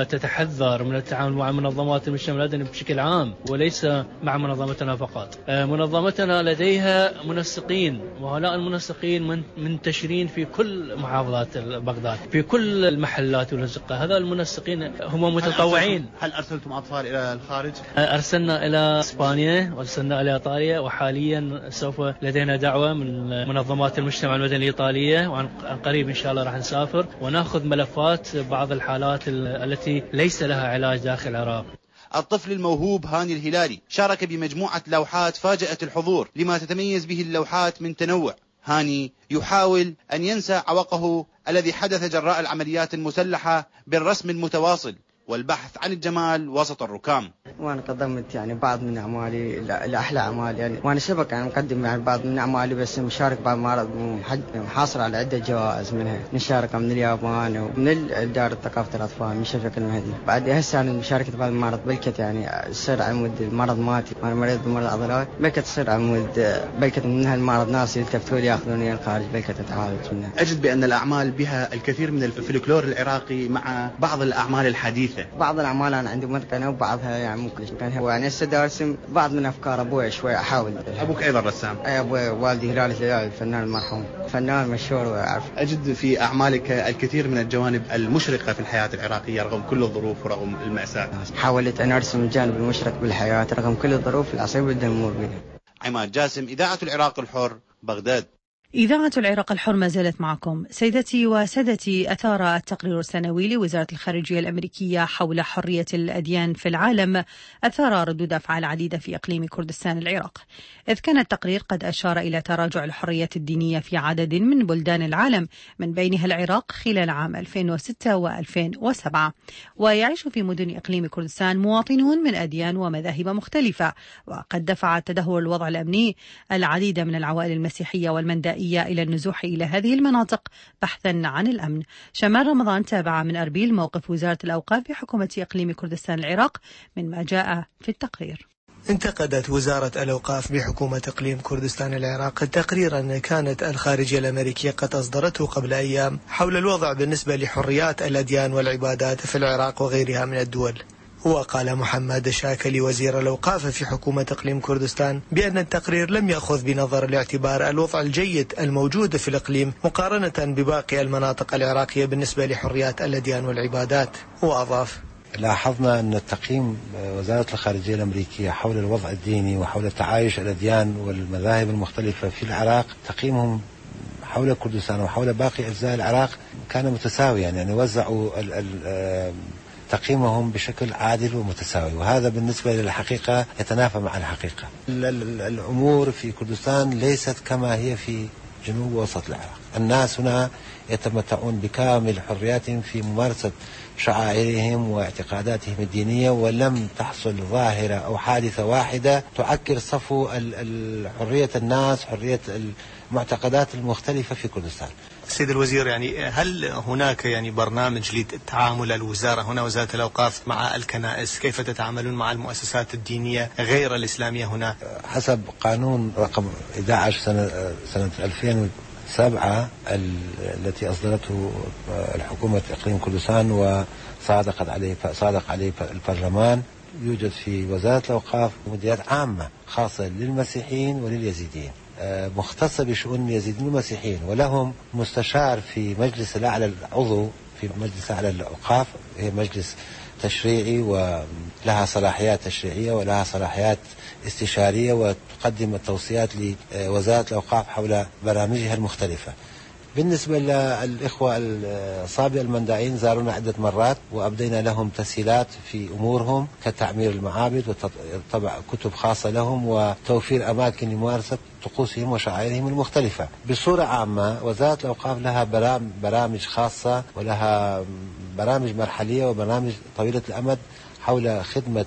وتتحذر من التعاون مع منظمات المجتمع المدني بشكل عام وليس مع منظمتنا فقط. منظمتنا لديها منسقين، وهؤلاء المنسقين منتشرين في كل محافظات بغداد في كل المحلات والأزقة. هذا المنسقين هم متطوعين. هل أرسلتم أطفال إلى الخارج؟ أرسلنا إلى إسبانيا وأرسلنا إلى إيطاليا، وحاليا سوف لدينا دعوة من منظمات المجتمع المدني الإيطالية، وعن قريب إن شاء الله راح نسافر ونأخذ ملفات بعض الحالات التي ليس لها علاج داخل العراق. الطفل الموهوب هاني الهلالي شارك بمجموعة لوحات فاجأت الحضور لما تتميز به اللوحات من تنوع. هاني يحاول أن ينسى عوقه الذي حدث جراء العمليات المسلحة بالرسم المتواصل والبحث عن الجمال وسط الركام. وانا قدمت يعني بعض من اعمالي لاحلى اعمال، يعني وانا سبق يعني مقدم يعني بعض من اعمالي، بس مشارك بعض معرض محاصر على عده جوائز، منها نشارك من اليابان ومن دار ثقافه الاطفال من شركه المهدي. بعد هسه انا مشاركه بعض المعرض بلكت يعني تصير عمود المرض ماتي، وانا مريض بمرض العضلات، بلكت تصير عمود بلكت من هالمعرض ناس يلتفتوا لي ياخذوني الخارج، بلكت اتعالج منها. اجد بان الاعمال بها الكثير من الفلكلور العراقي مع بعض الاعمال الحديثه حديثة؟ بعض الأعمال أنا عندي متقنة وبعضها يعني ممكن كان هو يعني هسه دارسم بعض من أفكار أبوي شوي أحاول. أبوك أيضا رسام؟ أي أبوي والدي هلال الهلال الفنان المرحوم، فنان مشهور وأعرف. أجد في أعمالك الكثير من الجوانب المشرقة في الحياة العراقية رغم كل الظروف ورغم المأساة. حاولت أن أرسم الجانب المشرق بالحياة رغم كل الظروف العصيبة اللي نمر بها. عماد جاسم، إذاعة العراق الحر، بغداد. إذاعة العراق الحر ما زالت معكم. سيدتي وسادتي، أثار التقرير السنوي لوزارة الخارجية الأمريكية حول حرية الأديان في العالم أثار ردود أفعال عديدة في إقليم كردستان العراق، إذ كان التقرير قد أشار إلى تراجع الحريات الدينية في عدد من بلدان العالم من بينها العراق خلال عام ألفين وستة وألفين وسبعة، ويعيش في مدن إقليم كردستان مواطنون من أديان ومذاهب مختلفة، وقد دفع تدهور الوضع الأمني العديد من العوائل المسيحية والمندائية إلى النزوح إلى هذه المناطق بحثا عن الأمن. شمال رمضان تابع من أربيل موقف وزارة الأوقاف بحكومة إقليم كردستان العراق من ما جاء في التقرير. انتقدت وزارة الأوقاف بحكومة إقليم كردستان العراق تقريرا كانت الخارجية الأمريكية قد أصدرته قبل أيام حول الوضع بالنسبة لحريات الأديان والعبادات في العراق وغيرها من الدول. وقال محمد شاكلي وزير الأوقاف في حكومة إقليم كردستان بأن التقرير لم يأخذ بنظر الاعتبار الوضع الجيد الموجود في الإقليم مقارنة بباقي المناطق العراقية بالنسبة لحريات الأديان والعبادات. وأضاف: لاحظنا أن تقييم وزارة الخارجية الأمريكية حول الوضع الديني وحول تعايش الأديان والمذاهب المختلفة في العراق، تقييمهم حول كردستان وحول باقي أجزاء العراق كان متساويا، يعني وزعوا ال ال تقييمهم بشكل عادل ومتساوي، وهذا بالنسبة للحقيقة يتنافى مع الحقيقة. الأمور في كردستان ليست كما هي في جنوب وسط العراق. الناس هنا يتمتعون بكامل حرياتهم في ممارسة شعائرهم واعتقاداتهم الدينية، ولم تحصل ظاهرة أو حادثة واحدة تعكر صفو حرية الناس، حرية المعتقدات المختلفة في كردستان. سيد الوزير، يعني هل هناك يعني برنامج لتعامل الوزارة هنا وزارة الأوقاف مع الكنائس؟ كيف تتعاملون مع المؤسسات الدينية غير الإسلامية هنا؟ حسب قانون رقم أحد عشر سنة سنة ألفين وسبعة التي أصدرته الحكومة إقليم كردستان وصادق عليه صادق عليه البرلمان، يوجد في وزارة الأوقاف مديريات عامة خاصة للمسيحيين ولليزيديين مختصة بشؤون اليزيديين والمسيحيين، ولهم مستشار في مجلس الأعلى، العضو في مجلس الأعلى للأوقاف، هي مجلس تشريعي ولها صلاحيات تشريعية ولها صلاحيات استشارية، وتقدم التوصيات لوزارة الأوقاف حول برامجها المختلفة. بالنسبة للإخوة الصابئة المندائيين زارونا عدة مرات وأبدينا لهم تسهيلات في أمورهم كتعمير المعابد وطبع كتب خاصة لهم وتوفير أماكن لممارسة طقوسهم وشعائرهم المختلفة. بصورة عامة وزارة الأوقاف لها برامج خاصة ولها برامج مرحلية وبرامج طويلة الأمد حول خدمة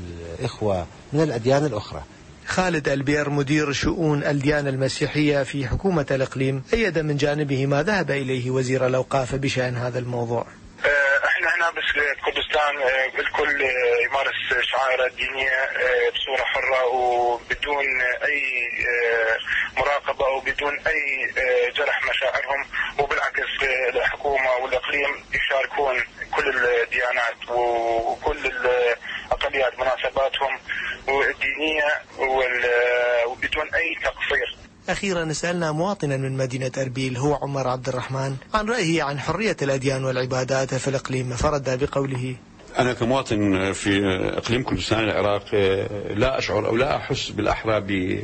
الإخوة من الأديان الأخرى. خالد البير مدير شؤون الديانة المسيحية في حكومة الإقليم أيد من جانبه ما ذهب إليه وزير الأوقاف بشأن هذا الموضوع. احنا هنا بس كردستان الكل يمارس شعائر الدينية بصورة حرة وبدون أي مراقبة وبدون أي جرح مشاعرهم، وبالعكس الحكومة والإقليم يشاركون كل الديانات وكل الأقليات مناسباتهم الدينية وبدون أي تقصير. أخيرا سألنا مواطنا من مدينة أربيل هو عمر عبد الرحمن عن رأيه عن حرية الأديان والعبادات في الإقليم، فرد بقوله: أنا كمواطن في إقليم كردستان العراق لا أشعر أو لا أحس بالأحرى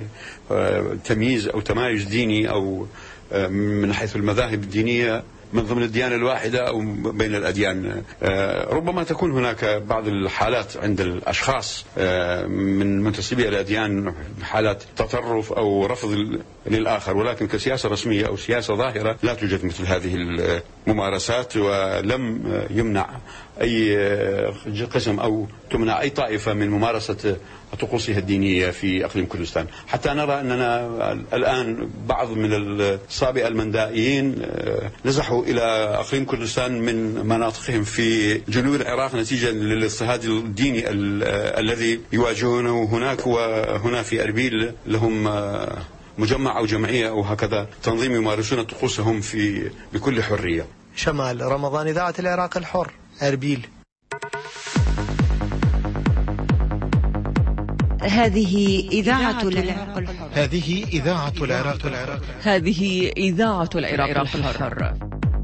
بتمييز أو تمايز ديني أو من حيث المذاهب الدينية من ضمن الديانة الواحدة أو بين الأديان. ربما تكون هناك بعض الحالات عند الأشخاص من منتسبي الأديان حالات تطرف أو رفض للآخر، ولكن كسياسة رسمية أو سياسة ظاهرة لا توجد مثل هذه الممارسات، ولم يمنع أي قسم أو تمنع أي طائفة من ممارسة طقوسها الدينية في أقليم كردستان. حتى نرى أننا الآن بعض من الصابئة المندائيين نزحوا إلى أقليم كردستان من مناطقهم في جنوب العراق نتيجة للاضطهاد الديني الذي يواجهونه هناك، وهنا في أربيل لهم مجمع أو جمعية أو هكذا تنظيم يمارسون طقوسهم في بكل حرية. شمال رمضان، إذاعة العراق الحر، أربيل. هذه إذاعة العراق الحر. هذه إذاعة العراق الحر. هذه إذاعة العراق الحر.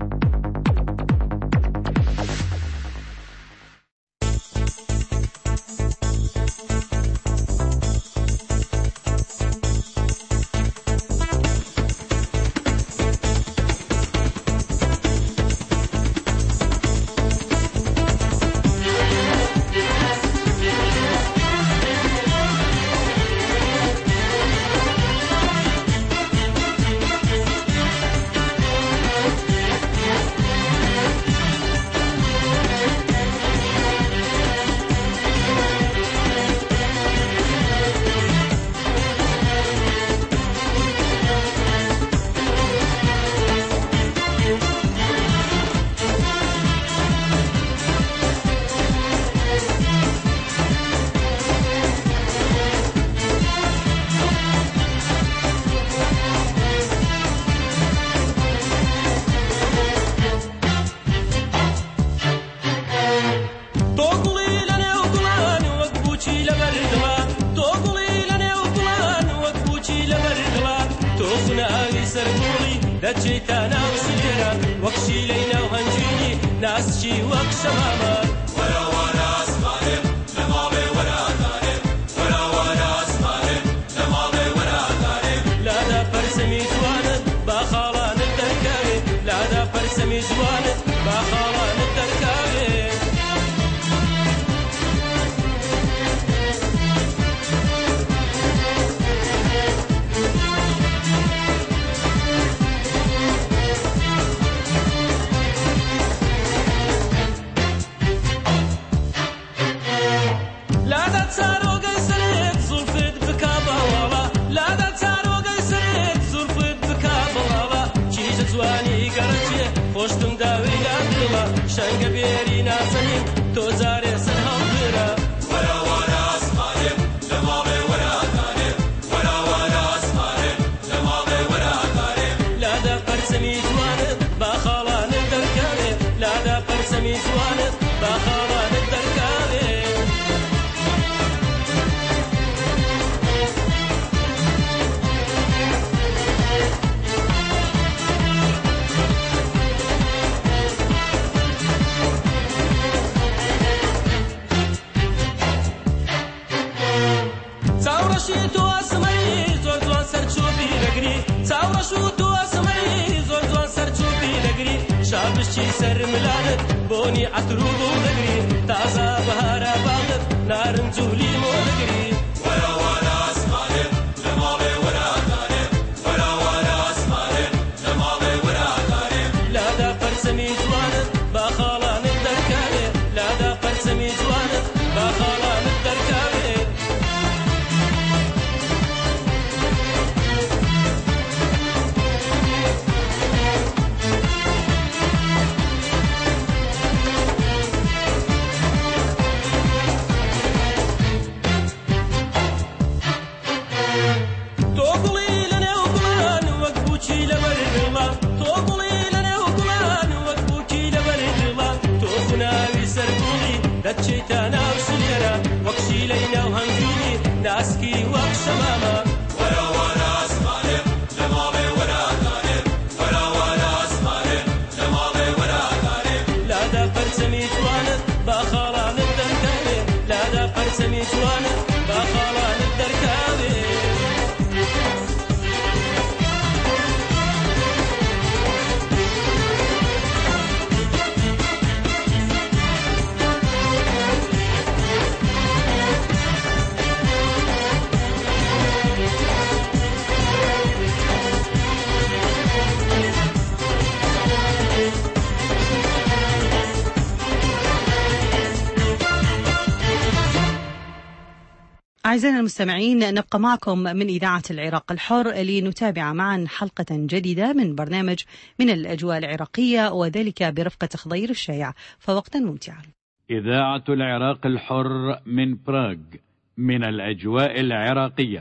أعزائنا المستمعين، نبقى معكم من إذاعة العراق الحر لنتابع معا حلقة جديدة من برنامج من الأجواء العراقية، وذلك برفقة خضير الشيع. فوقتا ممتعا. إذاعة العراق الحر من براغ من الأجواء العراقية.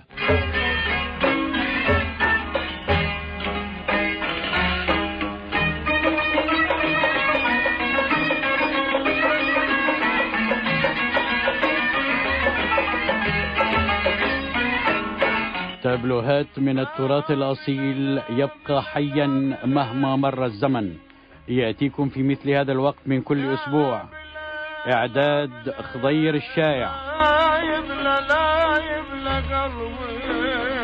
تابلوهات من التراث الأصيل يبقى حيا مهما مر الزمن، يأتيكم في مثل هذا الوقت من كل أسبوع. إعداد خضير الشايع. لا يبلى لا يبلى قلبي.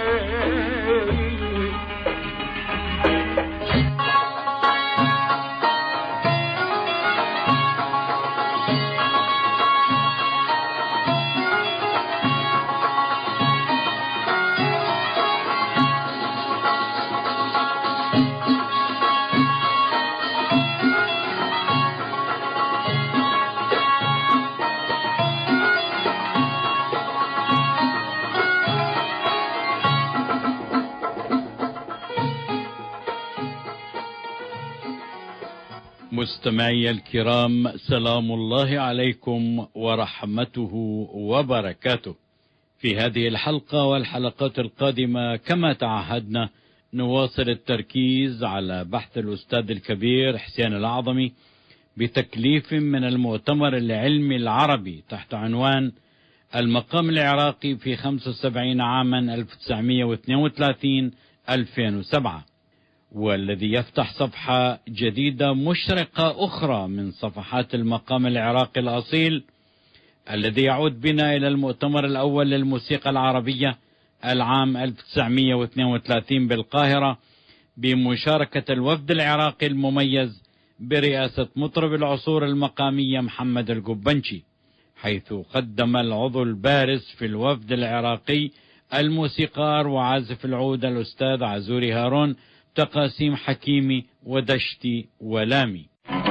مستمعي الكرام، سلام الله عليكم ورحمته وبركاته. في هذه الحلقة والحلقات القادمة كما تعهدنا نواصل التركيز على بحث الأستاذ الكبير حسين الأعظمي بتكليف من المؤتمر العلمي العربي تحت عنوان المقام العراقي في خمسة وسبعين عاما ألف وتسعمئة واثنين وثلاثين ألفين وسبعة، والذي يفتح صفحة جديدة مشرقة أخرى من صفحات المقام العراقي الأصيل، الذي يعود بنا إلى المؤتمر الأول للموسيقى العربية العام ألف وتسعمئة واثنين وثلاثين بالقاهرة، بمشاركة الوفد العراقي المميز برئاسة مطرب العصور المقامية محمد القبنشي، حيث قدم العضو البارز في الوفد العراقي الموسيقار وعازف العود الأستاذ عزوري هارون تقاسيم حكيمي ودشتي ولامي.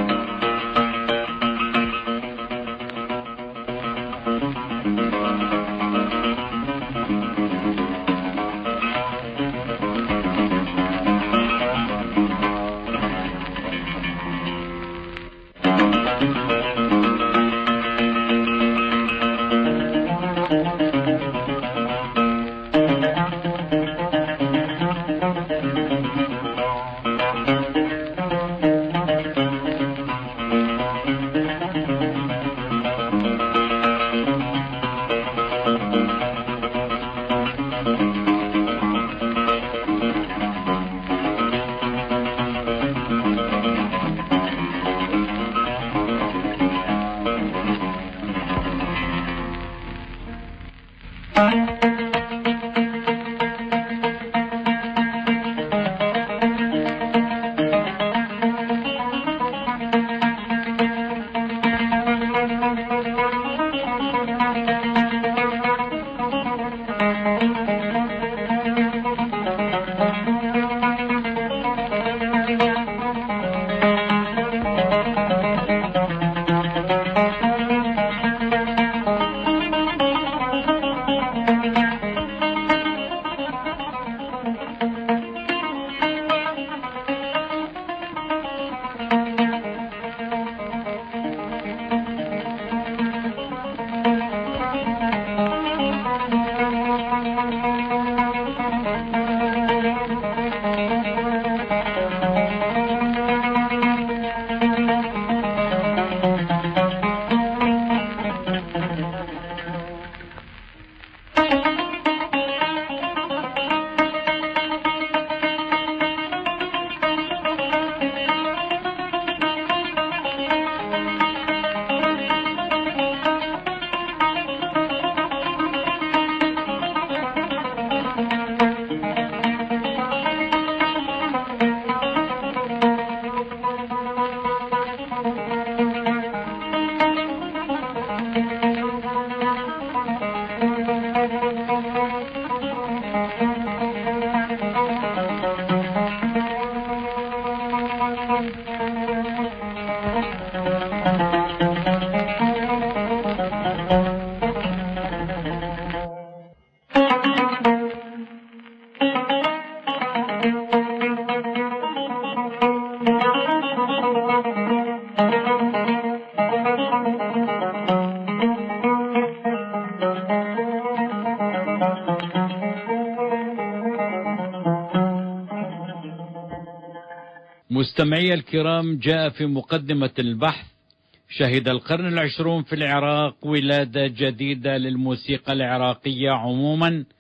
مستمعي الكرام، جاء في مقدمة البحث: شهد القرن العشرون في العراق ولادة جديدة للموسيقى العراقية عموما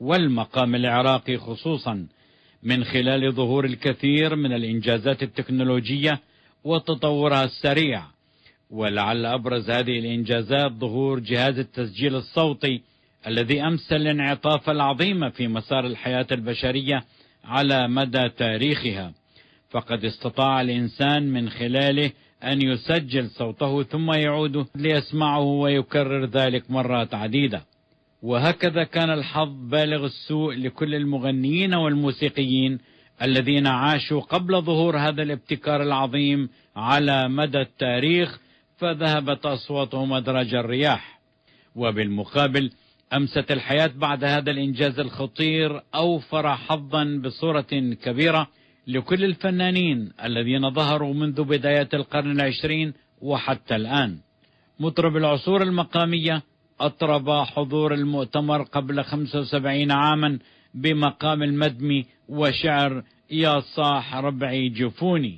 والمقام العراقي خصوصا من خلال ظهور الكثير من الإنجازات التكنولوجية وتطورها السريع. ولعل أبرز هذه الإنجازات ظهور جهاز التسجيل الصوتي الذي أمثل الانعطاف العظيم في مسار الحياة البشرية على مدى تاريخها، فقد استطاع الإنسان من خلاله أن يسجل صوته ثم يعود ليسمعه ويكرر ذلك مرات عديدة. وهكذا كان الحظ بالغ السوء لكل المغنيين والموسيقيين الذين عاشوا قبل ظهور هذا الابتكار العظيم على مدى التاريخ، فذهبت أصواتهم مدرج الرياح. وبالمقابل أمست الحياة بعد هذا الإنجاز الخطير أوفر حظا بصورة كبيرة لكل الفنانين الذين ظهروا منذ بدايات القرن العشرين وحتى الآن. مطرب العصور المقامية أطرب حضور المؤتمر قبل خمسة وسبعين عاما بمقام المدمي وشعر يا صاح ربعي جفوني.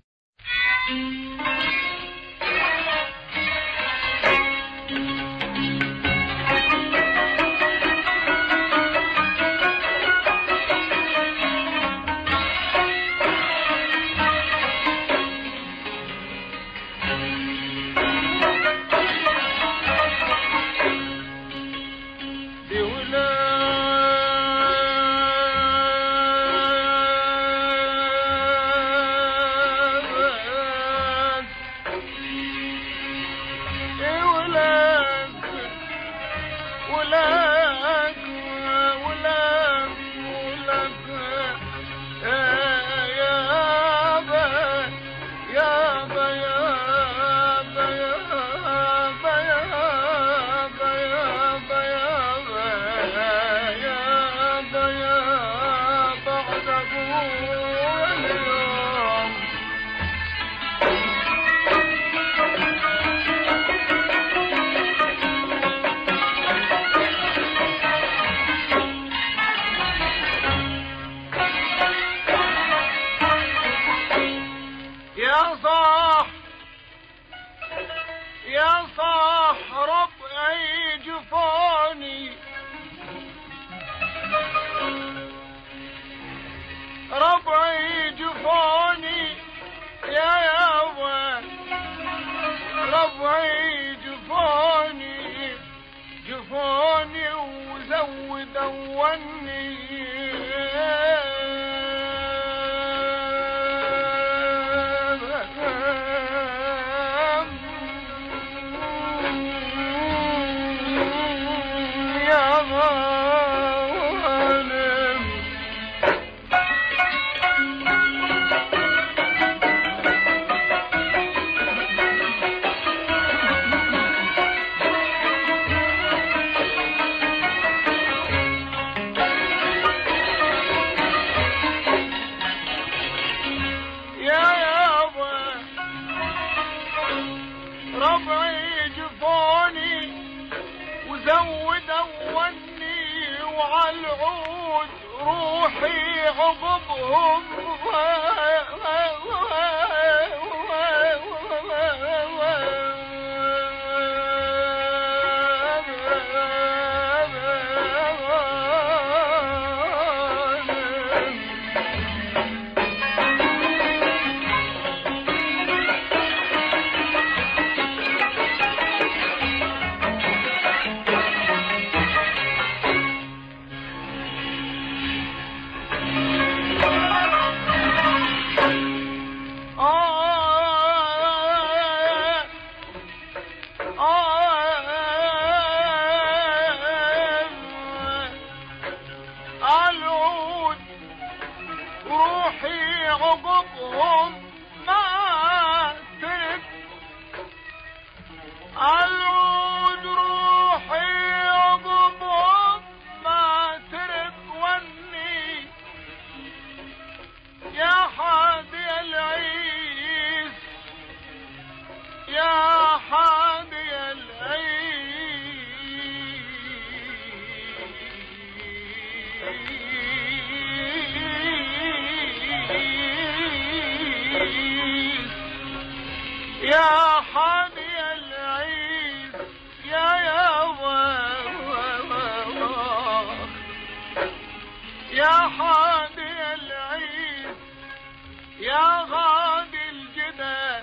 يا حادي العيد يا غادي الجدى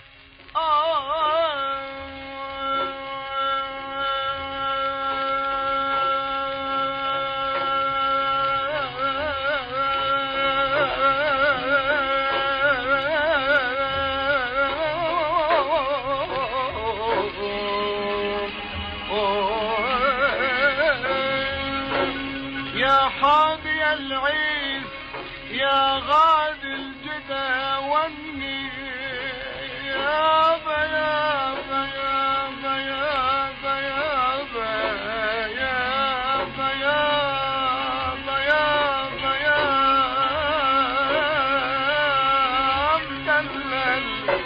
يا حادي العيد يا غادي الجدى والني يا بيا بيا بيا بيا بيا بيا بيا بيا مدلل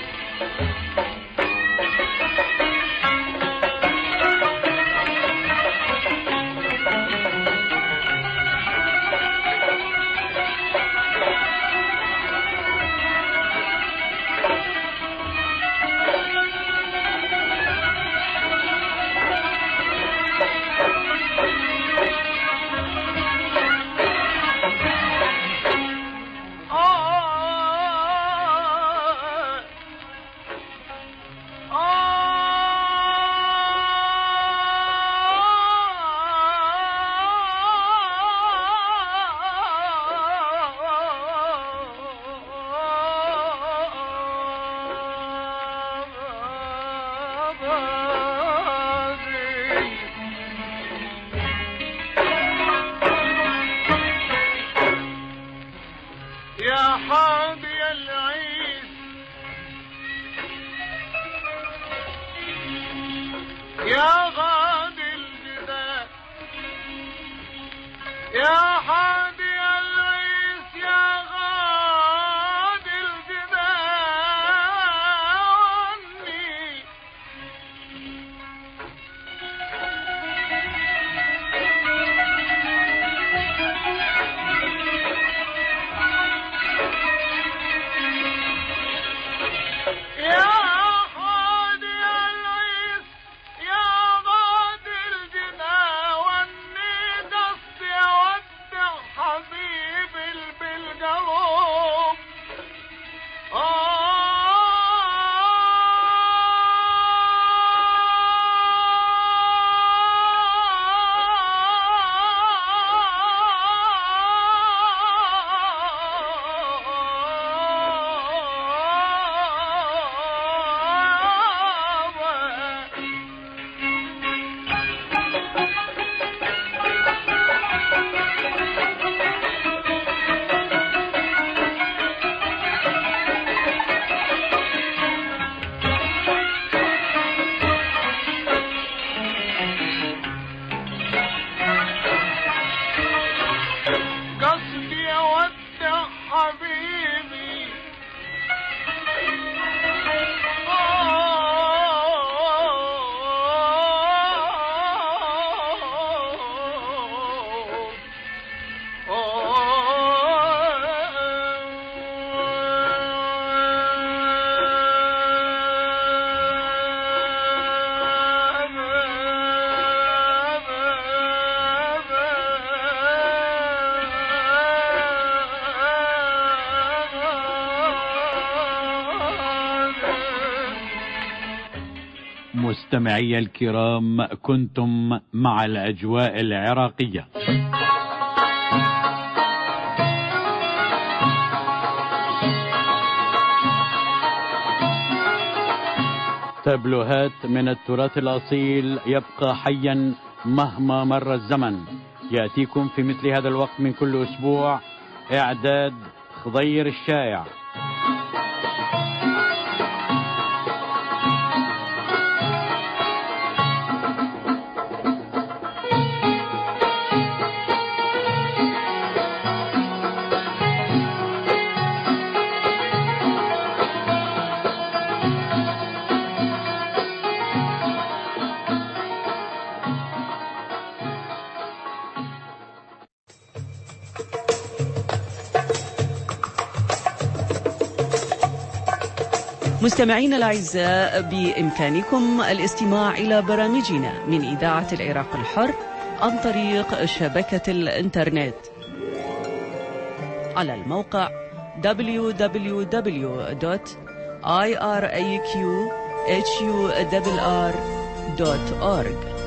يا حادي العيد يا غادي الجدى يا حادي العيد يا غادي الجدى عني يا حادي العيد يا غادي الجدى والني قصدي اودع حبيبي بالقلب قصدي اودع حبيبي مستمعي الكرام، كنتم مع الأجواء العراقية. تابلوهات من التراث الأصيل يبقى حيا مهما مر الزمن، يأتيكم في مثل هذا الوقت من كل أسبوع. إعداد خضير الشايع. مستمعينا الأعزاء، بإمكانكم الاستماع إلى برامجنا من إذاعة العراق الحر عن طريق شبكة الإنترنت على الموقع دبليو دبليو دبليو دوت آي آر إيه كيو إتش يو آر آر دوت أورج.